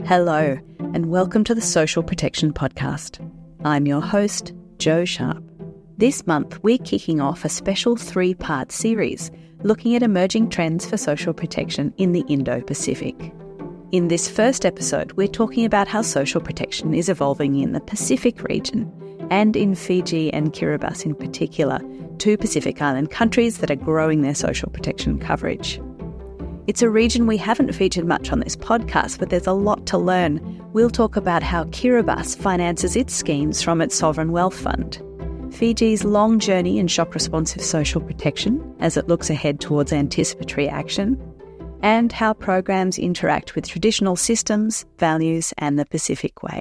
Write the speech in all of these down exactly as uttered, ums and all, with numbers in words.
Hello, and welcome to the Social Protection Podcast. I'm your host, Jo Sharp. This month, we're kicking off a special three-part series looking at emerging trends for social protection in the Indo-Pacific. In this first episode, we're talking about how social protection is evolving in the Pacific region and in Fiji and Kiribati in particular, two Pacific Island countries that are growing their social protection coverage. It's a region we haven't featured much on this podcast, but there's a lot to learn. We'll talk about how Kiribati finances its schemes from its sovereign wealth fund, Fiji's long journey in shock-responsive social protection as it looks ahead towards anticipatory action, and how programs interact with traditional systems, values, and the Pacific Way.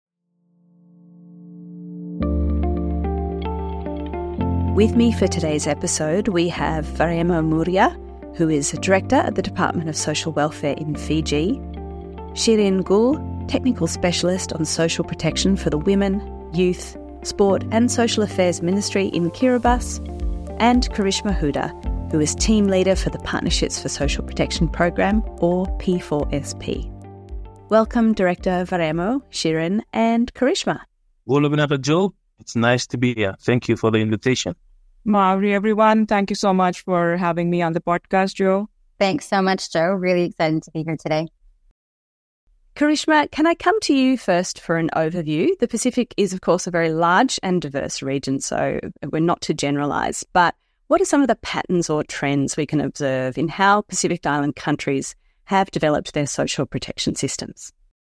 With me for today's episode, we have Varemo Muria, who is a Director at the Department of Social Welfare in Fiji, Shirin Gul, Technical Specialist on Social Protection for the Women, Youth, Sport and Social Affairs Ministry in Kiribati, and Karishma Huda, who is Team Leader for the Partnerships for Social Protection Program, or P four S P. Welcome, Director Varemo, Shirin and Karishma. Good Jo. It's nice to be here. Thank you for the invitation. Maori, everyone. Thank you so much for having me on the podcast, Jo. Thanks so much, Jo. Really excited to be here today. Karishma, can I come to you first for an overview? The Pacific is, of course, a very large and diverse region, so we're not to generalise. But what are some of the patterns or trends we can observe in how Pacific Island countries have developed their social protection systems?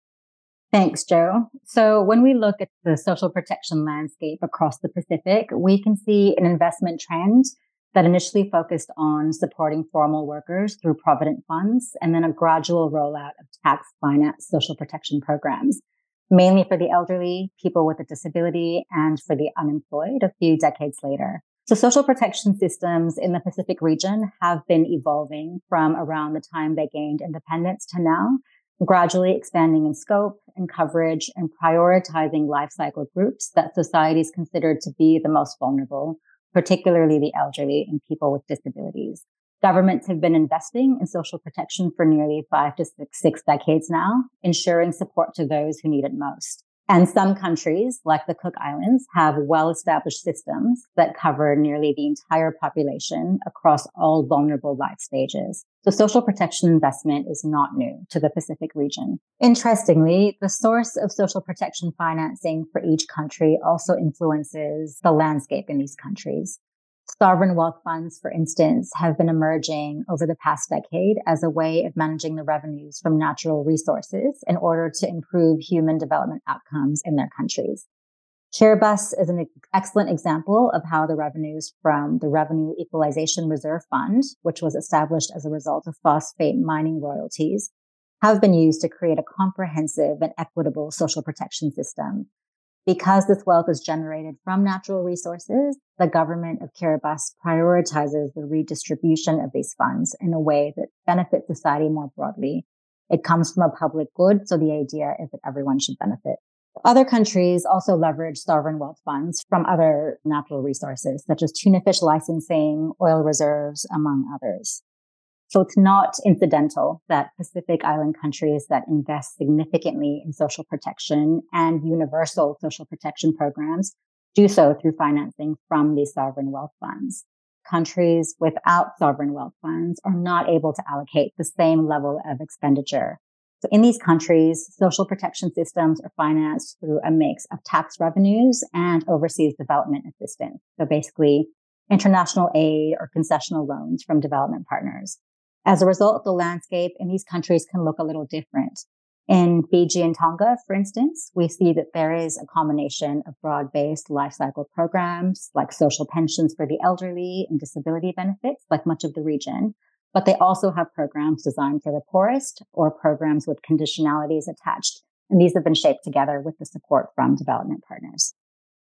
Thanks, Jo. So when we look at the social protection landscape across the Pacific, we can see an investment trend that initially focused on supporting formal workers through provident funds, and then a gradual rollout of tax finance social protection programs, mainly for the elderly, people with a disability, and for the unemployed a few decades later. So social protection systems in the Pacific region have been evolving from around the time they gained independence to now, gradually expanding in scope and coverage and prioritizing life cycle groups that societies considered to be the most vulnerable, particularly the elderly and people with disabilities. Governments have been investing in social protection for nearly five to six, six decades now, ensuring support to those who need it most. And some countries, like the Cook Islands, have well-established systems that cover nearly the entire population across all vulnerable life stages. So social protection investment is not new to the Pacific region. Interestingly, the source of social protection financing for each country also influences the landscape in these countries. Sovereign wealth funds, for instance, have been emerging over the past decade as a way of managing the revenues from natural resources in order to improve human development outcomes in their countries. Kiribati is an excellent example of how the revenues from the Revenue Equalization Reserve Fund, which was established as a result of phosphate mining royalties, have been used to create a comprehensive and equitable social protection system. Because this wealth is generated from natural resources, the government of Kiribati prioritizes the redistribution of these funds in a way that benefits society more broadly. It comes from a public good, so the idea is that everyone should benefit. Other countries also leverage sovereign wealth funds from other natural resources, such as tuna fish licensing, oil reserves, among others. So it's not incidental that Pacific Island countries that invest significantly in social protection and universal social protection programs do so through financing from these sovereign wealth funds. Countries without sovereign wealth funds are not able to allocate the same level of expenditure. So in these countries, social protection systems are financed through a mix of tax revenues and overseas development assistance. So basically, international aid or concessional loans from development partners. As a result, the landscape in these countries can look a little different. In Fiji and Tonga, for instance, we see that there is a combination of broad-based life cycle programs like social pensions for the elderly and disability benefits, like much of the region. But they also have programs designed for the poorest or programs with conditionalities attached. And these have been shaped together with the support from development partners.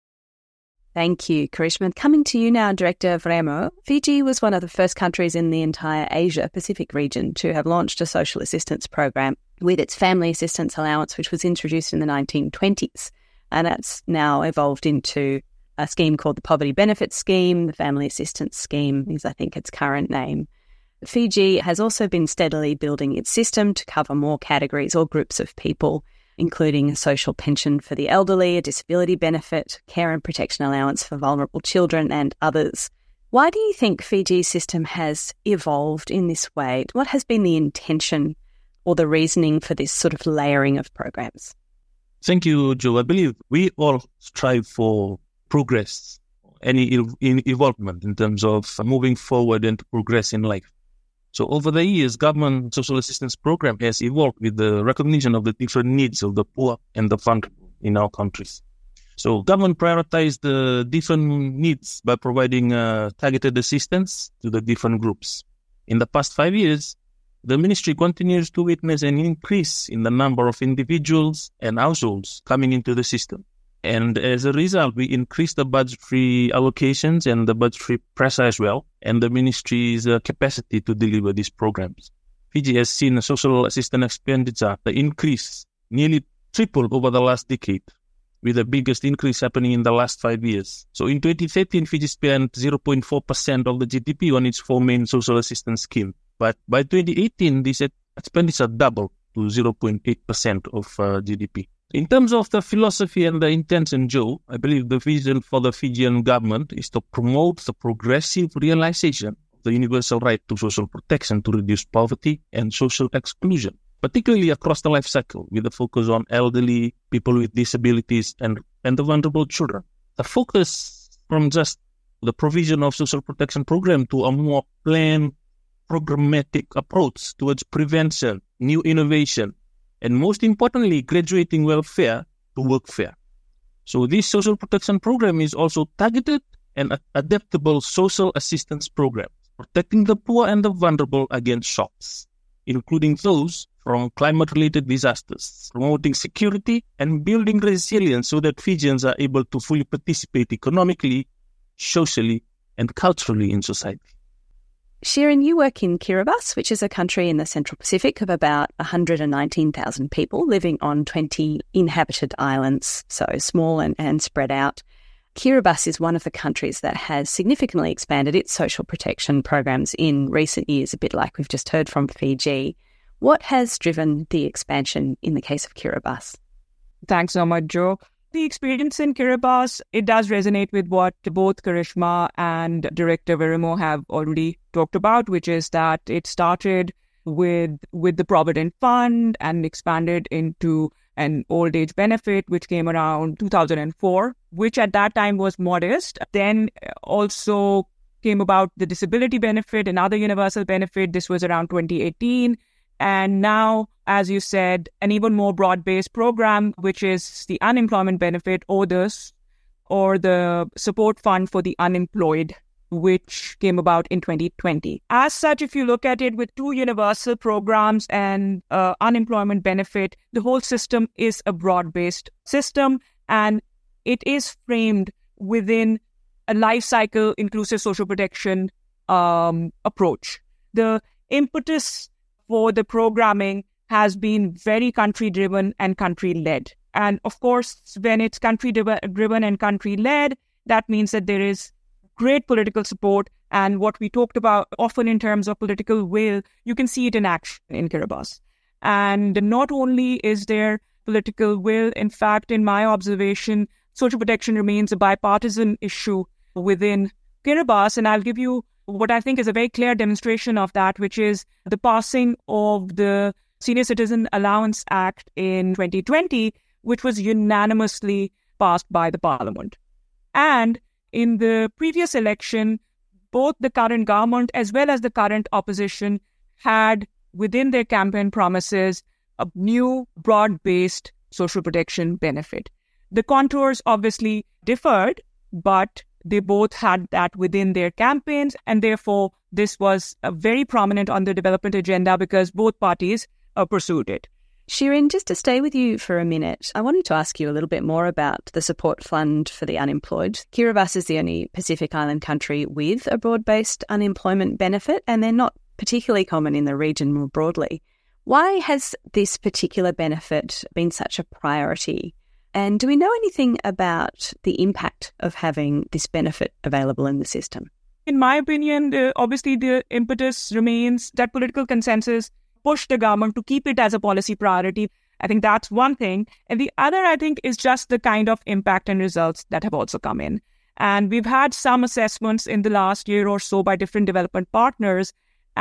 Thank you, Karishma. Coming to you now, Director Varemo. Fiji was one of the first countries in the entire Asia-Pacific region to have launched a social assistance program with its Family Assistance Allowance, which was introduced in the nineteen twenties. And that's now evolved into a scheme called the Poverty Benefits Scheme. The Family Assistance Scheme is, I think, its current name. Fiji has also been steadily building its system to cover more categories or groups of people, including a social pension for the elderly, a disability benefit, care and protection allowance for vulnerable children, and others. Why do you think Fiji's system has evolved in this way? What has been the intention or the reasoning for this sort of layering of programs? Thank you, Joe. I believe we all strive for progress, any ev- in evolvement in terms of moving forward and to progress in life. So over the years, government social assistance program has evolved with the recognition of the different needs of the poor and the vulnerable in our countries. So government prioritized the different needs by providing uh, targeted assistance to the different groups. In the past five years, the ministry continues to witness an increase in the number of individuals and households coming into the system. And as a result, we increased the budgetary allocations and the budgetary pressure as well, and the ministry's uh, capacity to deliver these programs. Fiji has seen social assistance expenditure the increase nearly tripled over the last decade, with the biggest increase happening in the last five years. So in twenty thirteen, Fiji spent zero point four percent of the G D P on its four main social assistance schemes. But by twenty eighteen, this expenditure doubled to zero point eight percent of uh, G D P. In terms of the philosophy and the intention, Joe, I believe the vision for the Fijian government is to promote the progressive realization of the universal right to social protection to reduce poverty and social exclusion, particularly across the life cycle, with a focus on elderly, people with disabilities, and, and the vulnerable children. The focus from just the provision of social protection program to a more planned, programmatic approach towards prevention, new innovation, and most importantly, graduating welfare to workfare. So this social protection program is also targeted and adaptable social assistance program, protecting the poor and the vulnerable against shocks, including those from climate-related disasters, promoting security and building resilience so that Fijians are able to fully participate economically, socially, and culturally in society. Shirin, you work in Kiribati, which is a country in the Central Pacific of about one hundred nineteen thousand people living on twenty inhabited islands, so small and, and spread out. Kiribati is one of the countries that has significantly expanded its social protection programs in recent years, a bit like we've just heard from Fiji. What has driven the expansion in the case of Kiribati? Thanks so much, Joe. The experience in Kiribati, it does resonate with what both Karishma and Director Virimo have already talked about, which is that it started with with the Provident Fund and expanded into an old age benefit, which came around two thousand four, which at that time was modest. Then also came about the disability benefit, another universal benefit. This was around twenty eighteen. And now, as you said, an even more broad-based program, which is the unemployment benefit or the, or the support fund for the unemployed, which came about in twenty twenty. As such, if you look at it with two universal programs and uh, unemployment benefit, the whole system is a broad-based system, and it is framed within a life cycle inclusive social protection um, approach. The impetus for the programming has been very country-driven and country-led. And of course, when it's country-driven and country-led, that means that there is great political support. And what we talked about often in terms of political will, you can see it in action in Kiribati. And not only is there political will, in fact, in my observation, social protection remains a bipartisan issue within Kiribati. And I'll give you what I think is a very clear demonstration of that, which is the passing of the Senior Citizen Allowance Act in twenty twenty, which was unanimously passed by the Parliament. And in the previous election, both the current government as well as the current opposition had within their campaign promises a new broad-based social protection benefit. The contours obviously differed, but they both had that within their campaigns, and therefore this was uh, very prominent on the development agenda because both parties uh, pursued it. Shirin, just to stay with you for a minute, I wanted to ask you a little bit more about the support fund for the unemployed. Kiribati is the only Pacific Island country with a broad-based unemployment benefit, and they're not particularly common in the region more broadly. Why has this particular benefit been such a priority? And do we know anything about the impact of having this benefit available in the system? In my opinion, the, obviously the impetus remains that political consensus push the government to keep it as a policy priority. I think that's one thing. And the other, I think, is just the kind of impact and results that have also come in. And we've had some assessments in the last year or so by different development partners,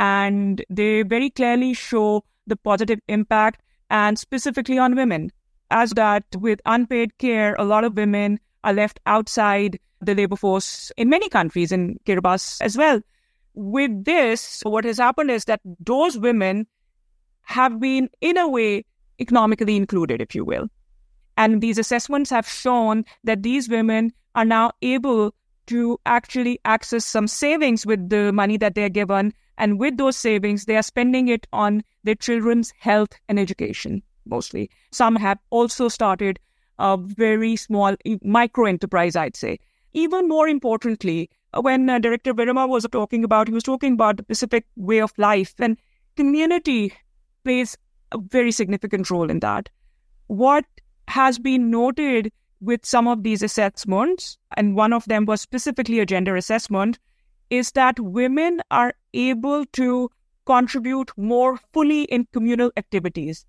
and they very clearly show the positive impact, and specifically on women. As that with unpaid care, a lot of women are left outside the labor force in many countries, in Kiribati as well. With this, what has happened is that those women have been, in a way, economically included, if you will. And these assessments have shown that these women are now able to actually access some savings with the money that they're given. And with those savings, they are spending it on their children's health and education, mostly. Some have also started a very small micro enterprise, I'd say. Even more importantly, when uh, Director Virama was talking about, he was talking about the Pacific way of life, and community plays a very significant role in that. What has been noted with some of these assessments, and one of them was specifically a gender assessment, is that women are able to contribute more fully in communal activities.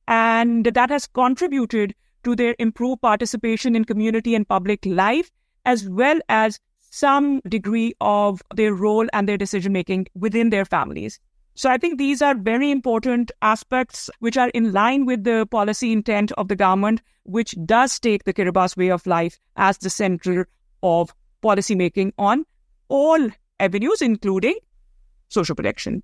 And that has contributed to their improved participation in community and public life, as well as some degree of their role and their decision-making within their families. So I think these are very important aspects which are in line with the policy intent of the government, which does take the Kiribati way of life as the center of policymaking on all avenues, including social protection.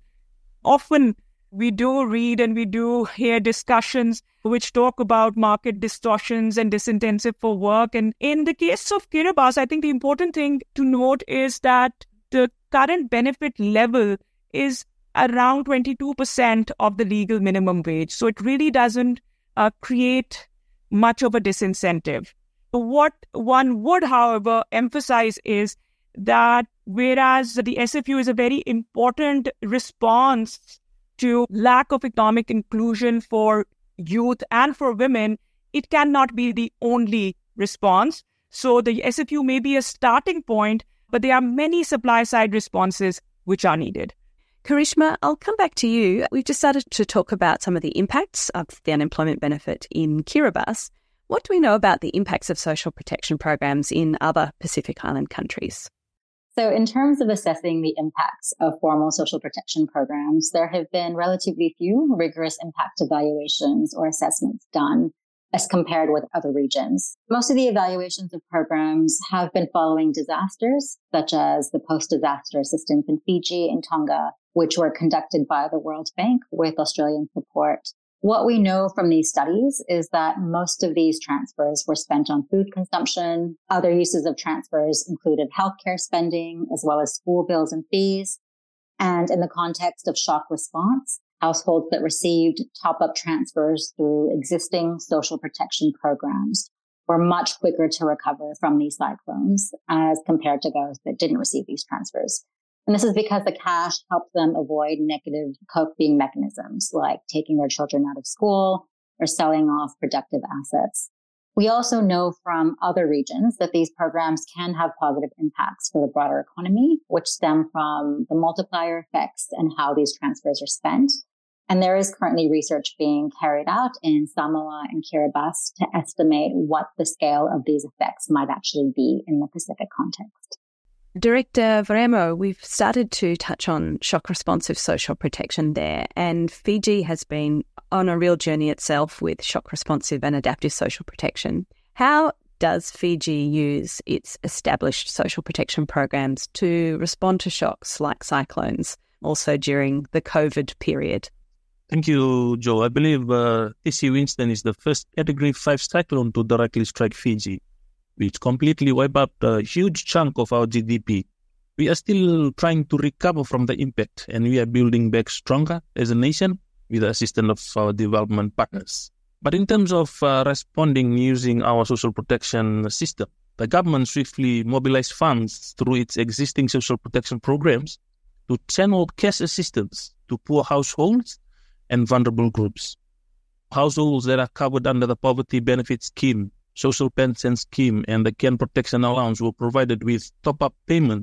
Often we do read and we do hear discussions which talk about market distortions and disincentive for work. And in the case of Kiribati, I think the important thing to note is that the current benefit level is around twenty-two percent of the legal minimum wage. So it really doesn't uh, create much of a disincentive. What one would, however, emphasize is that whereas the S F U is a very important response to lack of economic inclusion for youth and for women, it cannot be the only response. So the S F U may be a starting point, but there are many supply-side responses which are needed. Karishma, I'll come back to you. We've just started to talk about some of the impacts of the unemployment benefit in Kiribati. What do we know about the impacts of social protection programs in other Pacific Island countries? So in terms of assessing the impacts of formal social protection programs, there have been relatively few rigorous impact evaluations or assessments done as compared with other regions. Most of the evaluations of programs have been following disasters, such as the post-disaster assistance in Fiji and Tonga, which were conducted by the World Bank with Australian support. What we know from these studies is that most of these transfers were spent on food consumption. Other uses of transfers included healthcare spending, as well as school bills and fees. And in the context of shock response, households that received top-up transfers through existing social protection programs were much quicker to recover from these cyclones as compared to those that didn't receive these transfers. And this is because the cash helped them avoid negative coping mechanisms like taking their children out of school or selling off productive assets. We also know from other regions that these programs can have positive impacts for the broader economy, which stem from the multiplier effects and how these transfers are spent. And there is currently research being carried out in Samoa and Kiribati to estimate what the scale of these effects might actually be in the Pacific context. Director Virama, we've started to touch on shock responsive social protection there, and Fiji has been on a real journey itself with shock responsive and adaptive social protection. How does Fiji use its established social protection programs to respond to shocks like cyclones, also during the COVID period? Thank you, Joe. I believe uh, T C Winston is the first Category five cyclone to directly strike Fiji, which completely wiped out a huge chunk of our G D P. We are still trying to recover from the impact, and we are building back stronger as a nation with the assistance of our development partners. But in terms of uh, responding using our social protection system, the government swiftly mobilized funds through its existing social protection programs to channel cash assistance to poor households and vulnerable groups. Households that are covered under the Poverty Benefit Scheme, Social Pension Scheme, and the Can Protection Allowance were provided with top-up payment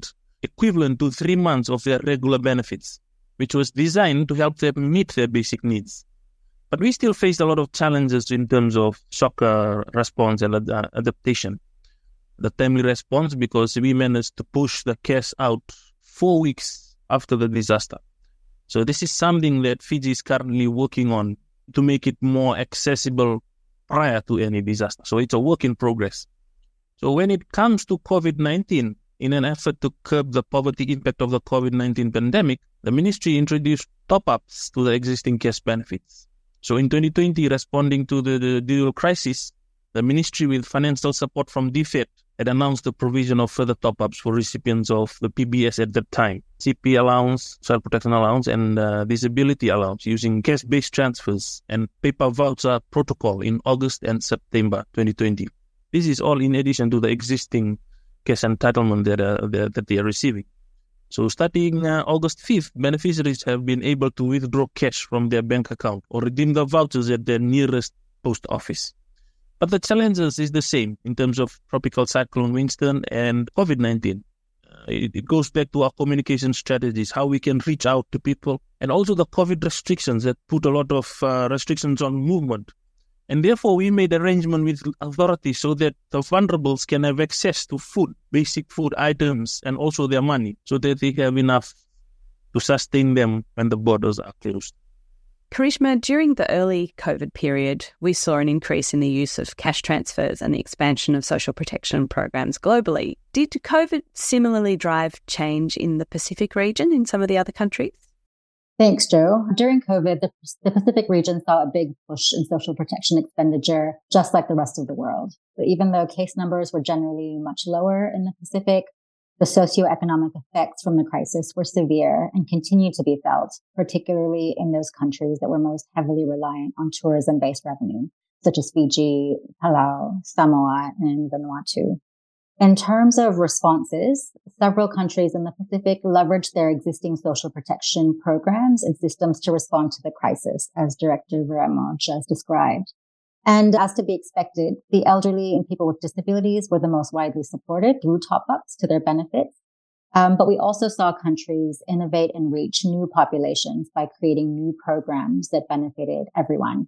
equivalent to three months of their regular benefits, which was designed to help them meet their basic needs. But we still faced a lot of challenges in terms of shock uh, response and ad- adaptation. The timely response, because we managed to push the cash out four weeks after the disaster. So this is something that Fiji is currently working on to make it more accessible prior to any disaster. So it's a work in progress. So when it comes to COVID nineteen, in an effort to curb the poverty impact of the COVID nineteen pandemic, the ministry introduced top-ups to the existing cash benefits. So in twenty twenty, responding to the, the dual crisis, the ministry, with financial support from D F E D, had announced the provision of further top-ups for recipients of the P B S at that time, C P allowance, child protection allowance, and uh, disability allowance using cash-based transfers and paper voucher protocol in August and September twenty twenty. This is all in addition to the existing cash entitlement that, uh, that, that they are receiving. So starting uh, August fifth, beneficiaries have been able to withdraw cash from their bank account or redeem the vouchers at their nearest post office. But the challenges is the same in terms of Tropical Cyclone Winston and COVID nineteen. Uh, it, it goes back to our communication strategies, how we can reach out to people, and also the COVID restrictions that put a lot of uh, restrictions on movement. And therefore, we made arrangement with authorities so that the vulnerables can have access to food, basic food items, and also their money, so that they have enough to sustain them when the borders are closed. Karishma, during the early COVID period, we saw an increase in the use of cash transfers and the expansion of social protection programs globally. Did COVID similarly drive change in the Pacific region in some of the other countries? Thanks, Joe. During COVID, the, the Pacific region saw a big push in social protection expenditure, just like the rest of the world. But even though case numbers were generally much lower in the Pacific, the socioeconomic effects from the crisis were severe and continue to be felt, particularly in those countries that were most heavily reliant on tourism-based revenue, such as Fiji, Palau, Samoa, and Vanuatu. In terms of responses, several countries in the Pacific leveraged their existing social protection programs and systems to respond to the crisis, as Director Veremo just described. And as to be expected, the elderly and people with disabilities were the most widely supported through top-ups to their benefits. Um, but we also saw countries innovate and reach new populations by creating new programs that benefited everyone.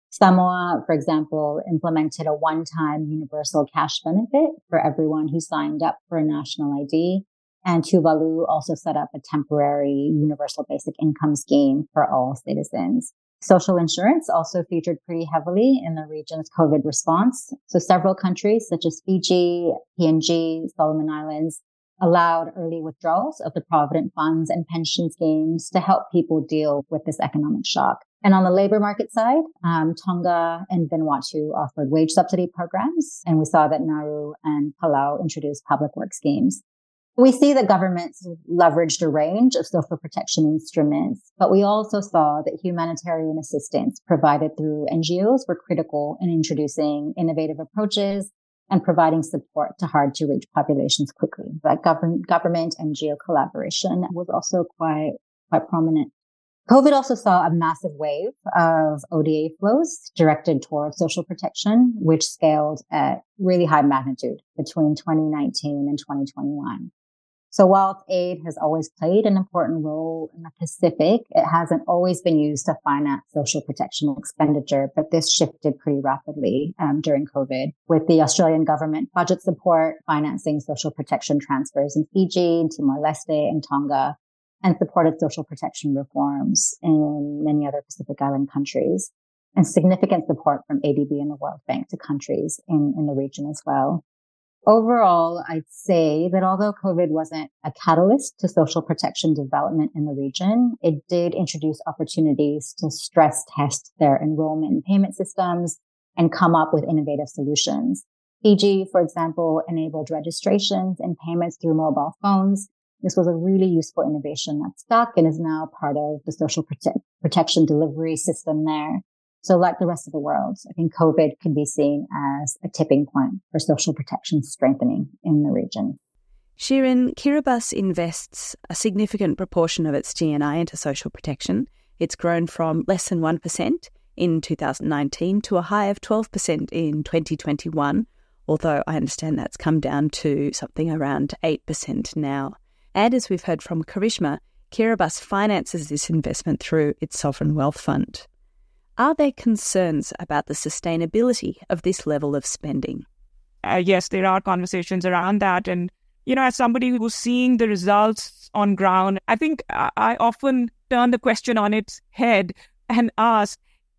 Samoa, for example, implemented a one-time universal cash benefit for everyone who signed up for a national I D. And Tuvalu also set up a temporary universal basic income scheme for all citizens. Social insurance also featured pretty heavily in the region's COVID response. So several countries such as Fiji, P N G, Solomon Islands allowed early withdrawals of the provident funds and pension schemes to help people deal with this economic shock. And on the labor market side, um, Tonga and Vanuatu offered wage subsidy programs, and we saw that Nauru and Palau introduced public work schemes. We see that governments leveraged a range of social protection instruments, but we also saw that humanitarian assistance provided through N G Os were critical in introducing innovative approaches and providing support to hard-to-reach populations quickly. That government, government N G O collaboration was also quite, quite prominent. COVID also saw a massive wave of O D A flows directed towards social protection, which scaled at really high magnitude between twenty nineteen and twenty twenty-one. So while aid has always played an important role in the Pacific, it hasn't always been used to finance social protection expenditure, but this shifted pretty rapidly um, during COVID, with the Australian government budget support financing social protection transfers in Fiji, Timor-Leste, and Tonga, and supported social protection reforms in many other Pacific Island countries, and significant support from A D B and the World Bank to countries in, in the region as well. Overall, I'd say that although COVID wasn't a catalyst to social protection development in the region, it did introduce opportunities to stress test their enrollment and payment systems and come up with innovative solutions. Fiji, for example, enabled registrations and payments through mobile phones. This was a really useful innovation that stuck and is now part of the social prote- protection delivery system there. So like the rest of the world, I think COVID could be seen as a tipping point for social protection strengthening in the region. Shirin, Kiribati invests a significant proportion of its G N I into social protection. It's grown from less than one percent in two thousand nineteen to a high of twelve percent in twenty twenty-one, although I understand that's come down to something around eight percent now. And as we've heard from Karishma, Kiribati finances this investment through its sovereign wealth fund. Are there concerns about the sustainability of this level of spending? Uh, yes, there are conversations around that. And, you know, as somebody who's seeing the results on ground, I think I often turn the question on its head and ask,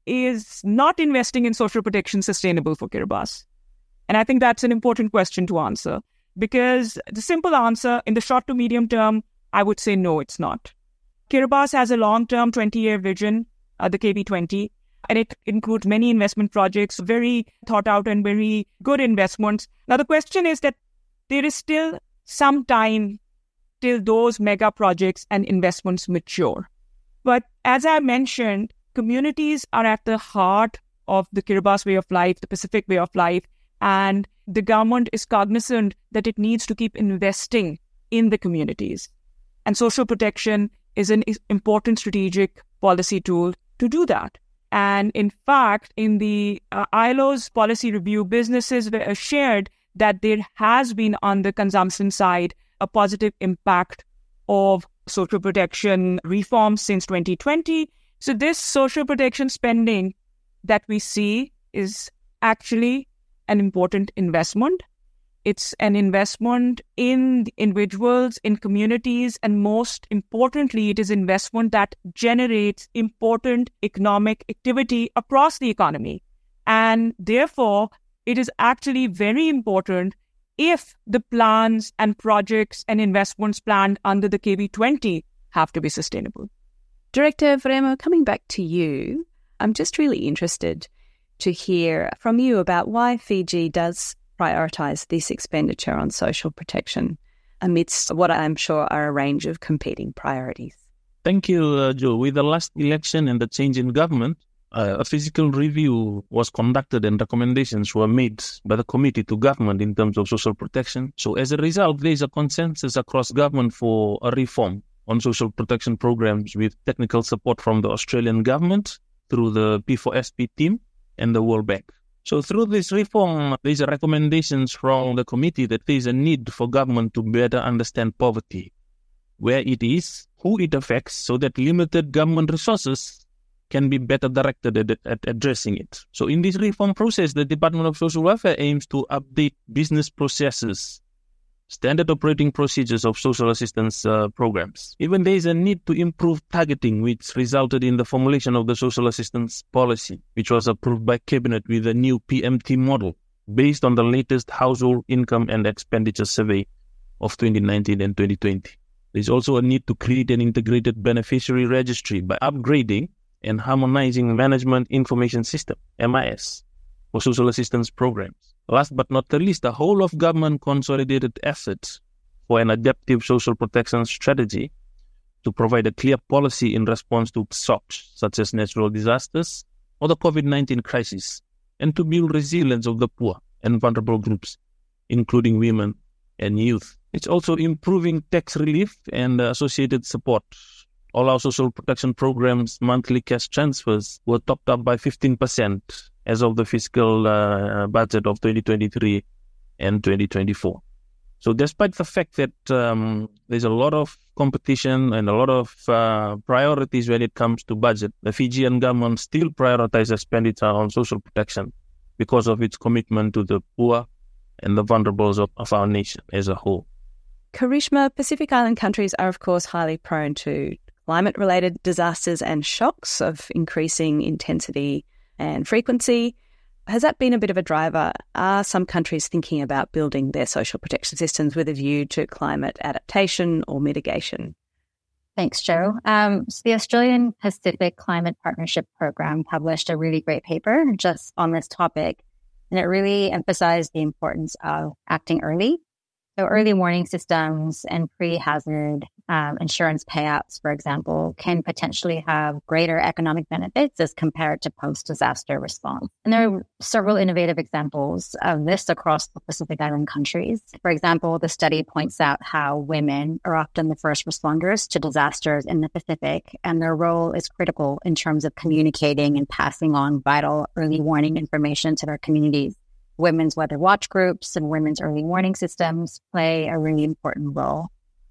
is not investing in social protection sustainable for Kiribati? And I think that's an important question to answer, because the simple answer in the short to medium term, I would say no, it's not. Kiribati has a long-term twenty-year vision, uh, the K B twenty, and it includes many investment projects, very thought out and very good investments. Now, the question is that there is still some time till those mega projects and investments mature. But as I mentioned, communities are at the heart of the Kiribati way of life, the Pacific way of life, and the government is cognizant that it needs to keep investing in the communities. And social protection is an important strategic policy tool to do that. And in fact, in the uh, I L O's policy review, businesses were shared that there has been on the consumption side a positive impact of social protection reforms since twenty twenty. So this social protection spending that we see is actually an important investment. It's an investment in individuals, in communities, and most importantly, it is investment that generates important economic activity across the economy. And therefore, it is actually very important if the plans and projects and investments planned under the K B twenty have to be sustainable. Director Veremo, coming back to you, I'm just really interested to hear from you about why Fiji does prioritise this expenditure on social protection amidst what I'm sure are a range of competing priorities. Thank you, uh, Joe. With the last election and the change in government, uh, a physical review was conducted and recommendations were made by the committee to government in terms of social protection. So as a result, there is a consensus across government for a reform on social protection programs with technical support from the Australian government through the P four S P team and the World Bank. So through this reform, there is a recommendations from the committee that there is a need for government to better understand poverty, where it is, who it affects, so that limited government resources can be better directed at, at addressing it. So in this reform process, the Department of Social Welfare aims to update business processes, standard operating procedures of social assistance uh, programs. Even there is a need to improve targeting, which resulted in the formulation of the social assistance policy, which was approved by Cabinet with a new P M T model based on the latest household income and expenditure survey of twenty nineteen and twenty twenty. There is also a need to create an integrated beneficiary registry by upgrading and harmonizing management information system, M I S, for social assistance programs. Last but not the least, the whole of government consolidated efforts for an adaptive social protection strategy to provide a clear policy in response to shocks such as natural disasters or the COVID nineteen crisis, and to build resilience of the poor and vulnerable groups, including women and youth. It's also improving tax relief and associated support. All our social protection programs' monthly cash transfers were topped up by fifteen percent as of the fiscal uh, budget of twenty twenty-three and twenty twenty-four. So despite the fact that um, there's a lot of competition and a lot of uh, priorities when it comes to budget, the Fijian government still prioritizes expenditure on social protection because of its commitment to the poor and the vulnerables of, of our nation as a whole. Karishma, Pacific Island countries are, of course, highly prone to climate-related disasters and shocks of increasing intensity and frequency. Has that been a bit of a driver? Are some countries thinking about building their social protection systems with a view to climate adaptation or mitigation? Thanks, Joe. Um, so the Australian Pacific Climate Partnership Program published a really great paper just on this topic, and it really emphasized the importance of acting early. So early warning systems and pre-hazard um, insurance payouts, for example, can potentially have greater economic benefits as compared to post-disaster response. And there are several innovative examples of this across the Pacific Island countries. For example, the study points out how women are often the first responders to disasters in the Pacific, and their role is critical in terms of communicating and passing on vital early warning information to their communities. Women's weather watch groups and women's early warning systems play a really important role.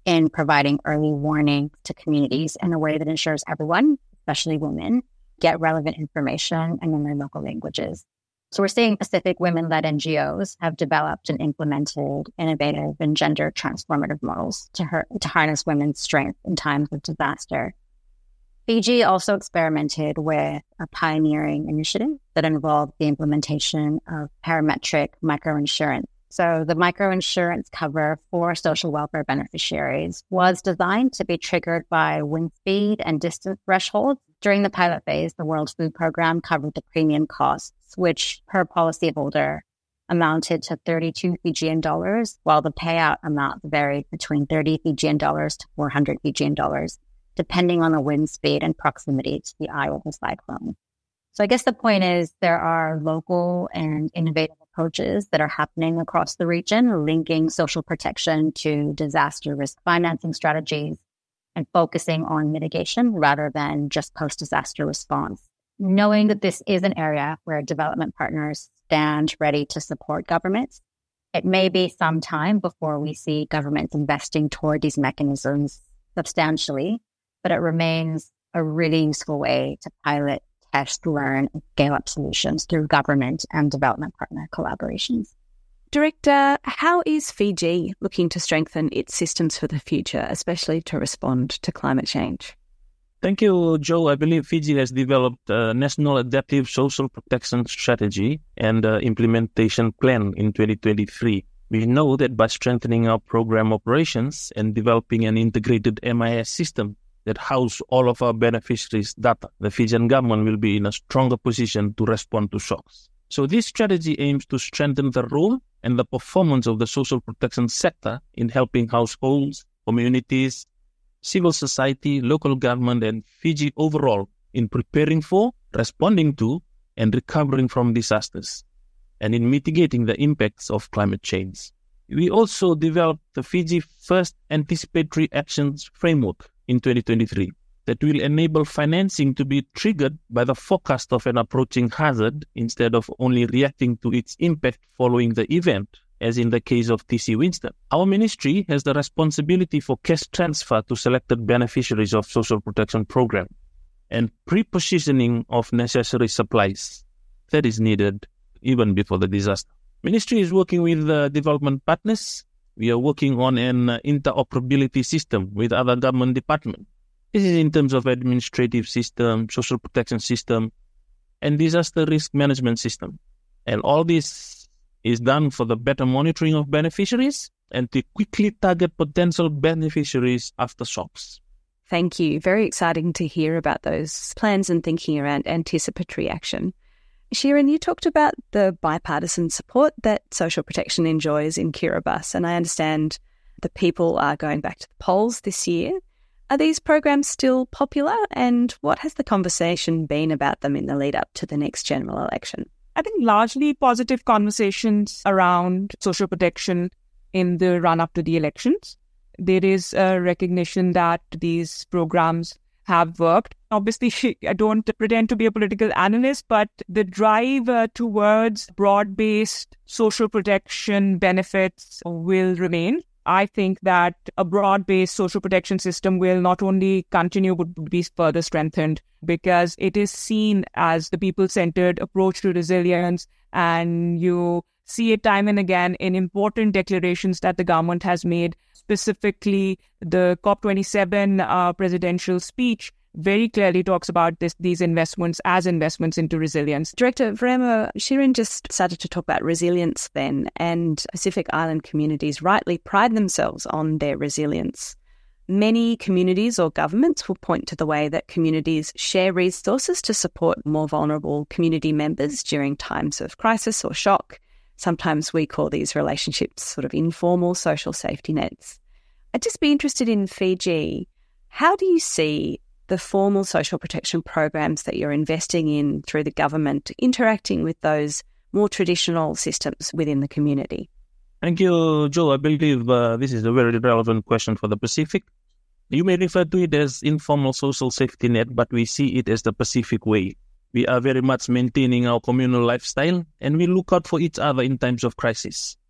in providing early warning to communities in a way that ensures everyone, especially women, get relevant information and in their local languages. So we're seeing Pacific women-led N G Os have developed and implemented innovative and gender transformative models to, her- to harness women's strength in times of disaster. Fiji also experimented with a pioneering initiative that involved the implementation of parametric microinsurance. So the microinsurance cover for social welfare beneficiaries was designed to be triggered by wind speed and distance thresholds. During the pilot phase, the World Food Programme covered the premium costs, which per policyholder amounted to thirty-two Fijian dollars, while the payout amount varied between thirty Fijian dollars to four hundred Fijian dollars, depending on the wind speed and proximity to the eye of the cyclone. So I guess the point is there are local and innovative approaches that are happening across the region, linking social protection to disaster risk financing strategies and focusing on mitigation rather than just post-disaster response. Knowing that this is an area where development partners stand ready to support governments, it may be some time before we see governments investing toward these mechanisms substantially, but it remains a really useful way to pilot, test, learn, and scale up solutions through government and development partner collaborations. Director, how is Fiji looking to strengthen its systems for the future, especially to respond to climate change? Thank you, Joe. I believe Fiji has developed a National Adaptive Social Protection Strategy and uh, Implementation Plan in twenty twenty-three. We know that by strengthening our program operations and developing an integrated M I S system that house all of our beneficiaries' data, the Fijian government will be in a stronger position to respond to shocks. So this strategy aims to strengthen the role and the performance of the social protection sector in helping households, communities, civil society, local government, and Fiji overall in preparing for, responding to, and recovering from disasters, and in mitigating the impacts of climate change. We also developed the Fiji First Anticipatory Actions Framework in twenty twenty-three that will enable financing to be triggered by the forecast of an approaching hazard instead of only reacting to its impact following the event, as in the case of T C Winston. Our ministry has the responsibility for cash transfer to selected beneficiaries of social protection program and pre-positioning of necessary supplies that is needed even before the disaster. Ministry is working with uh, development partners. We are working on an uh, interoperability system with other government departments. This is in terms of administrative system, social protection system, and disaster risk management system. And all this is done for the better monitoring of beneficiaries and to quickly target potential beneficiaries after shocks. Thank you. Very exciting to hear about those plans and thinking around anticipatory action. Shirin, you talked about the bipartisan support that social protection enjoys in Kiribati, and I understand the people are going back to the polls this year. Are these programs still popular, and what has the conversation been about them in the lead up to the next general election? I think largely positive conversations around social protection in the run-up to the elections. There is a recognition that these programs have worked. Obviously, I don't pretend to be a political analyst, but the drive uh, towards broad-based social protection benefits will remain. I think that a broad-based social protection system will not only continue but be further strengthened because it is seen as the people-centered approach to resilience, and you see it time and again in important declarations that the government has made. Specifically, the COP twenty-seven uh, presidential speech very clearly talks about this, these investments as investments into resilience. Director Veremo, Shirin just started to talk about resilience then, and Pacific Island communities rightly pride themselves on their resilience. Many communities or governments will point to the way that communities share resources to support more vulnerable community members during times of crisis or shock. Sometimes we call these relationships sort of informal social safety nets. I'd just be interested in Fiji. How do you see the formal social protection programs that you're investing in through the government interacting with those more traditional systems within the community? Thank you, Joe. I believe uh, this is a very relevant question for the Pacific. You may refer to it as informal social safety net, but we see it as the Pacific way. We are very much maintaining our communal lifestyle, and we look out for each other in times of crisis.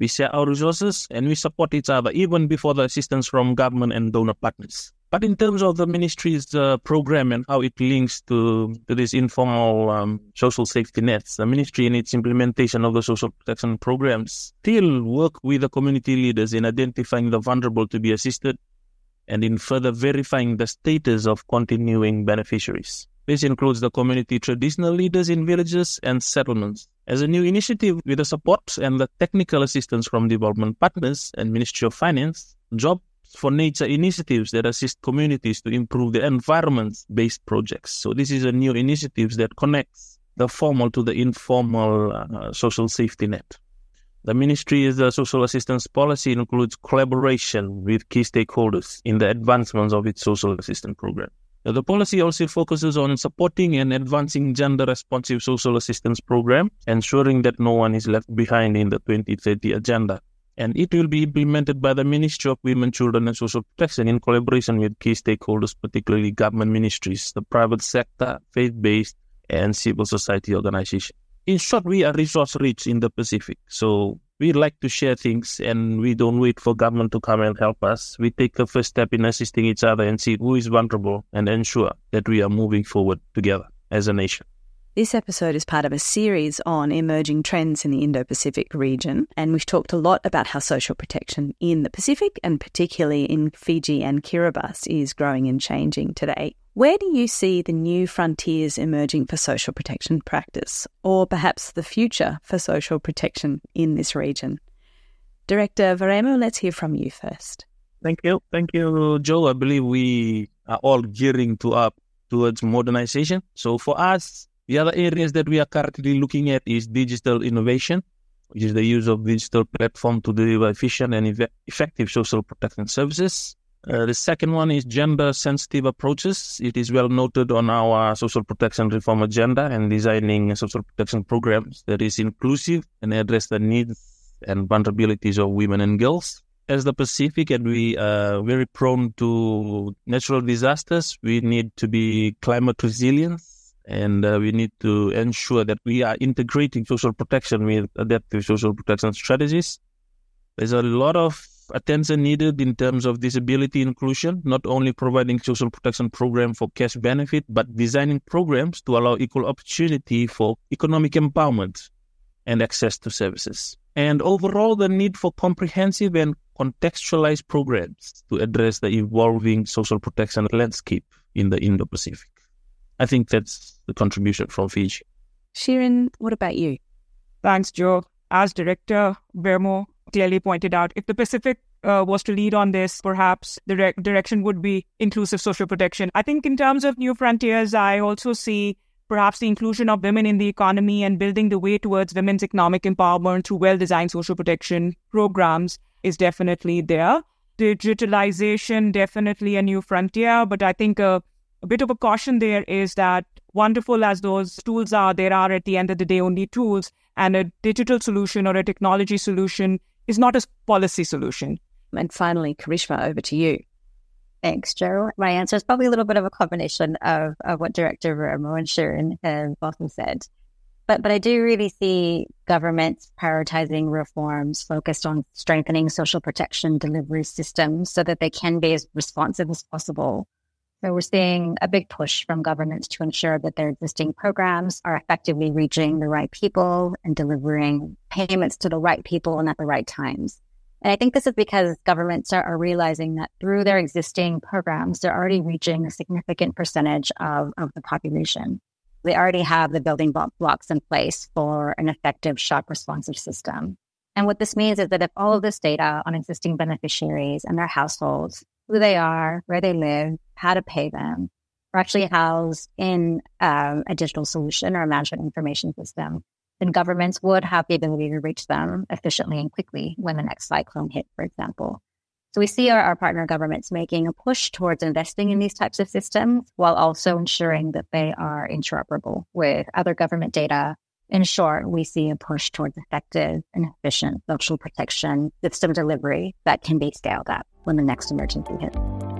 We share our resources and we support each other even before the assistance from government and donor partners. But in terms of the ministry's uh, program and how it links to, to these informal um, social safety nets, the ministry in its implementation of the social protection programs still work with the community leaders in identifying the vulnerable to be assisted and in further verifying the status of continuing beneficiaries. This includes the community traditional leaders in villages and settlements. As a new initiative with the support and the technical assistance from development partners and Ministry of Finance, Jobs for Nature initiatives that assist communities to improve their environment-based projects. So this is a new initiative that connects the formal to the informal uh, social safety net. The Ministry's uh, social assistance policy includes collaboration with key stakeholders in the advancements of its social assistance program. Now, the policy also focuses on supporting and advancing gender-responsive social assistance program, ensuring that no one is left behind in the twenty thirty agenda. And it will be implemented by the Ministry of Women, Children and Social Protection in collaboration with key stakeholders, particularly government ministries, the private sector, faith-based, and civil society organizations. In short, we are resource-rich in the Pacific. So we like to share things and we don't wait for government to come and help us. We take the first step in assisting each other and see who is vulnerable and ensure that we are moving forward together as a nation. This episode is part of a series on emerging trends in the Indo-Pacific region, and we've talked a lot about how social protection in the Pacific, and particularly in Fiji and Kiribati, is growing and changing today. Where do you see the new frontiers emerging for social protection practice, or perhaps the future for social protection in this region? Director Veremo, let's hear from you first. Thank you. Thank you, Joe. I believe we are all gearing to up towards modernization. So for us, the other areas that we are currently looking at is digital innovation, which is the use of digital platform to deliver efficient and eff- effective social protection services. Uh, the second one is gender-sensitive approaches. It is well noted on our social protection reform agenda and designing social protection programs that is inclusive and address the needs and vulnerabilities of women and girls. As the Pacific, and we are very prone to natural disasters, we need to be climate resilient. And uh, we need to ensure that we are integrating social protection with adaptive social protection strategies. There's a lot of attention needed in terms of disability inclusion, not only providing social protection program for cash benefit, but designing programs to allow equal opportunity for economic empowerment and access to services. And overall, the need for comprehensive and contextualized programs to address the evolving social protection landscape in the Indo-Pacific. I think that's the contribution from Fiji. Shirin, what about you? Thanks, Joe. As Director Veremo clearly pointed out, if the Pacific uh, was to lead on this, perhaps the re- direction would be inclusive social protection. I think in terms of new frontiers, I also see perhaps the inclusion of women in the economy and building the way towards women's economic empowerment through well-designed social protection programs is definitely there. Digitalization, definitely a new frontier, but I think uh, a bit of a caution there is that wonderful as those tools are, there are at the end of the day only tools, and a digital solution or a technology solution is not a policy solution. And finally, Karishma, over to you. Thanks, Joe. My answer is probably a little bit of a combination of, of what Director Veremo and Shirin have often said. But but I do really see governments prioritizing reforms focused on strengthening social protection delivery systems so that they can be as responsive as possible. So we're seeing a big push from governments to ensure that their existing programs are effectively reaching the right people and delivering payments to the right people and at the right times. And I think this is because governments are, are realizing that through their existing programs, they're already reaching a significant percentage of, of the population. They already have the building blocks in place for an effective shock responsive system. And what this means is that if all of this data on existing beneficiaries and their households, who they are, where they live, how to pay them, are actually housed in um, a digital solution or a management information system, then governments would have the ability to reach them efficiently and quickly when the next cyclone hit, for example. So we see our, our partner governments making a push towards investing in these types of systems while also ensuring that they are interoperable with other government data. In short, we see a push towards effective and efficient social protection system delivery that can be scaled up when the next emergency hits.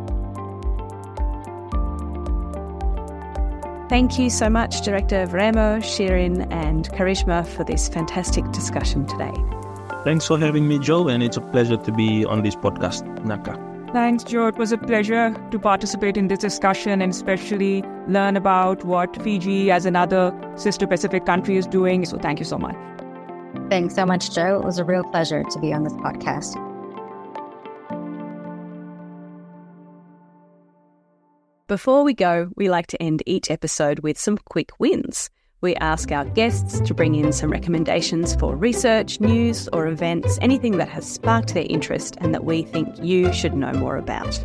Thank you so much, Director Veremo, Shirin and Karishma, for this fantastic discussion today. Thanks for having me, Joe, and it's a pleasure to be on this podcast, Naka. Thanks, Joe. It was a pleasure to participate in this discussion and especially learn about what Fiji as another sister Pacific country is doing. So thank you so much. Thanks so much, Joe. It was a real pleasure to be on this podcast. Before we go, we like to end each episode with some quick wins. We ask our guests to bring in some recommendations for research, news, or events, anything that has sparked their interest and that we think you should know more about.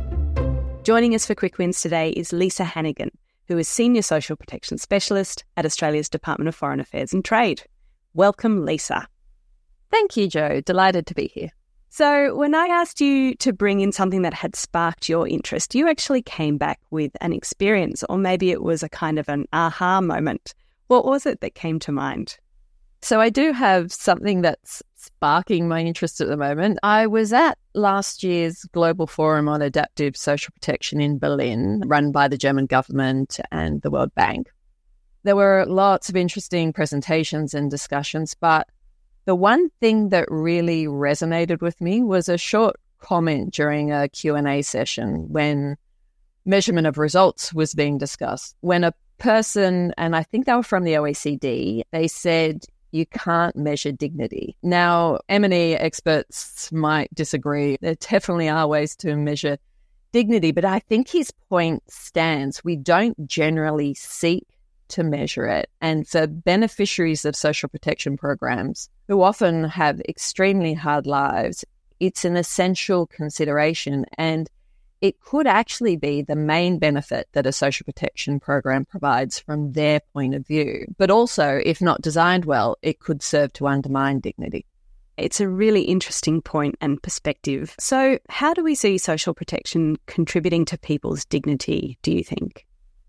Joining us for Quick Wins today is Lisa Hannigan, who is Senior Social Protection Specialist at Australia's Department of Foreign Affairs and Trade. Welcome, Lisa. Thank you, Joe. Delighted to be here. So when I asked you to bring in something that had sparked your interest, you actually came back with an experience, or maybe it was a kind of an aha moment. What was it that came to mind? So I do have something that's sparking my interest at the moment. I was at last year's Global Forum on Adaptive Social Protection in Berlin, run by the German government and the World Bank. There were lots of interesting presentations and discussions, but the one thing that really resonated with me was a short comment during a Q and A session when measurement of results was being discussed. When a person, and I think they were from the O E C D, they said, you can't measure dignity. Now, M and E experts might disagree. There definitely are ways to measure dignity, but I think his point stands. We don't generally seek to measure it. And for beneficiaries of social protection programs, who often have extremely hard lives, it's an essential consideration. And it could actually be the main benefit that a social protection program provides from their point of view. But also, if not designed well, it could serve to undermine dignity. It's a really interesting point and perspective. So how do we see social protection contributing to people's dignity, do you think?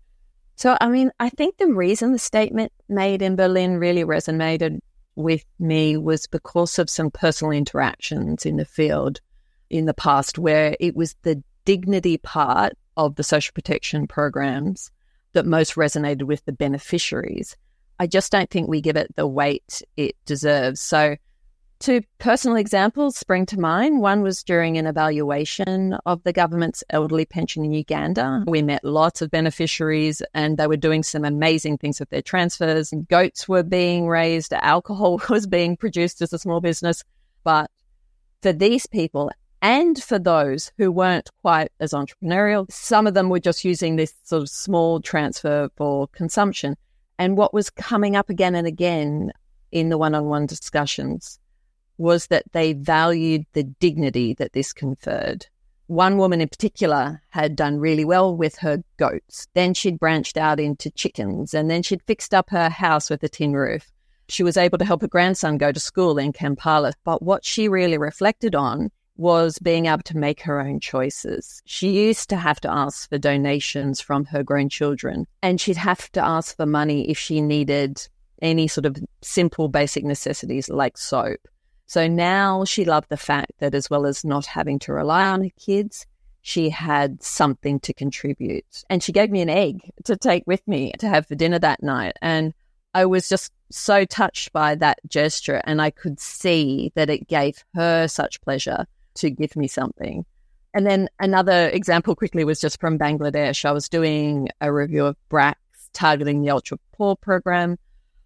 So, I mean, I think the reason the statement made in Berlin really resonated with me was because of some personal interactions in the field in the past where it was the dignity part of the social protection programs that most resonated with the beneficiaries. I just don't think we give it the weight it deserves. So two personal examples spring to mind. One was during an evaluation of the government's elderly pension in Uganda. We met lots of beneficiaries and they were doing some amazing things with their transfers. Goats were being raised, alcohol was being produced as a small business. But for these people, and for those who weren't quite as entrepreneurial, some of them were just using this sort of small transfer for consumption. And what was coming up again and again in the one-on-one discussions was that they valued the dignity that this conferred. One woman in particular had done really well with her goats. Then she'd branched out into chickens, and then she'd fixed up her house with a tin roof. She was able to help her grandson go to school in Kampala. But what she really reflected on was being able to make her own choices. She used to have to ask for donations from her grown children, and she'd have to ask for money if she needed any sort of simple basic necessities like soap. So now she loved the fact that as well as not having to rely on her kids, she had something to contribute. And she gave me an egg to take with me to have for dinner that night. And I was just so touched by that gesture, and I could see that it gave her such pleasure to give me something. And then another example quickly was just from Bangladesh. I was doing a review of B R A C's targeting the ultra poor program.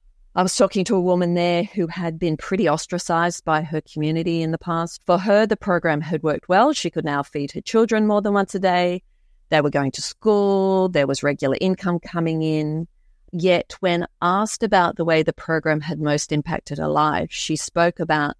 I was talking to a woman there who had been pretty ostracized by her community in the past. For her, the program had worked well. She could now feed her children more than once a day. They were going to school. There was regular income coming in. Yet when asked about the way the program had most impacted her life, she spoke about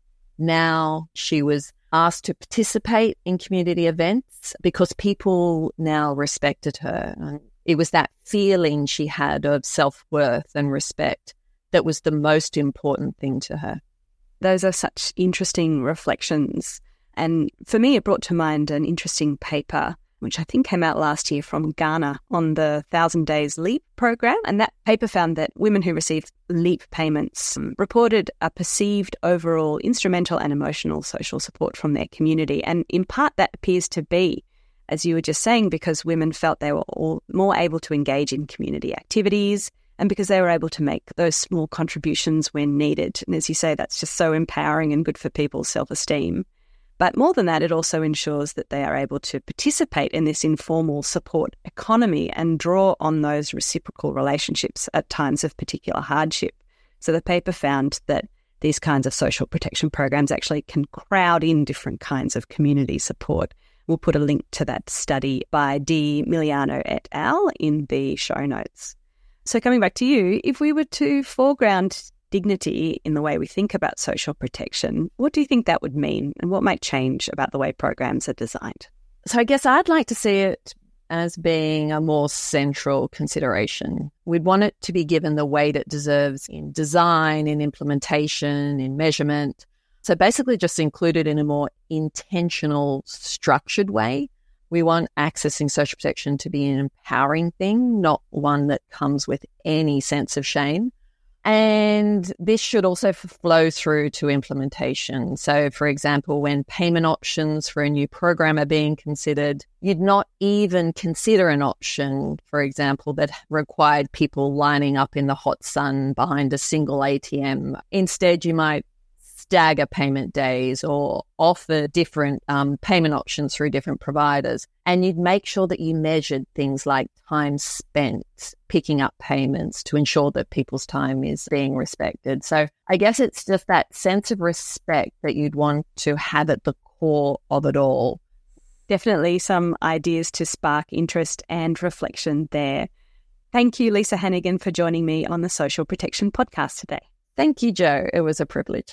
now she was asked to participate in community events because people now respected her. And it was that feeling she had of self-worth and respect that was the most important thing to her. Those are such interesting reflections. And for me, it brought to mind an interesting paper, which I think came out last year from Ghana on the Thousand Days LEAP program. And that paper found that women who received LEAP payments reported a perceived overall instrumental and emotional social support from their community. And in part, that appears to be, as you were just saying, because women felt they were all more able to engage in community activities and because they were able to make those small contributions when needed. And as you say, that's just so empowering and good for people's self-esteem. But more than that, it also ensures that they are able to participate in this informal support economy and draw on those reciprocal relationships at times of particular hardship. So the paper found that these kinds of social protection programs actually can crowd in different kinds of community support. We'll put a link to that study by Di Miliano et al. In the show notes. So coming back to you, if we were to foreground dignity in the way we think about social protection, what do you think that would mean, and what might change about the way programs are designed? So I guess I'd like to see it as being a more central consideration. We'd want it to be given the weight it deserves in design, in implementation, in measurement. So basically just included in a more intentional, structured way. We want accessing social protection to be an empowering thing, not one that comes with any sense of shame. And this should also flow through to implementation. So, for example, when payment options for a new program are being considered, you'd not even consider an option, for example, that required people lining up in the hot sun behind a single A T M. Instead, you might stagger payment days or offer different um, payment options through different providers. And you'd make sure that you measured things like time spent picking up payments to ensure that people's time is being respected. So I guess it's just that sense of respect that you'd want to have at the core of it all. Definitely some ideas to spark interest and reflection there. Thank you, Lisa Hannigan, for joining me on the Social Protection Podcast today. Thank you, Jo. It was a privilege.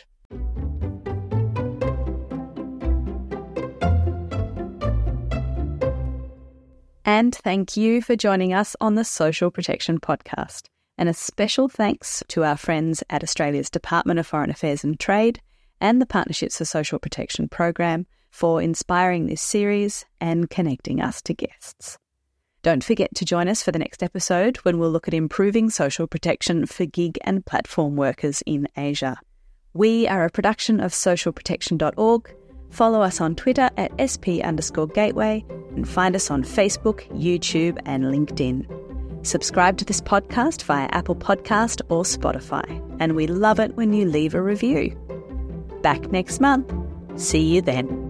And thank you for joining us on the Social Protection Podcast. And a special thanks to our friends at Australia's Department of Foreign Affairs and Trade and the Partnerships for Social Protection program for inspiring this series and connecting us to guests. Don't forget to join us for the next episode when we'll look at improving social protection for gig and platform workers in Asia. We are a production of social protection dot org. Follow us on Twitter at sp underscore gateway and find us on Facebook, YouTube and LinkedIn. Subscribe to this podcast via Apple Podcast or Spotify, and we love it when you leave a review. Back next month. See you then.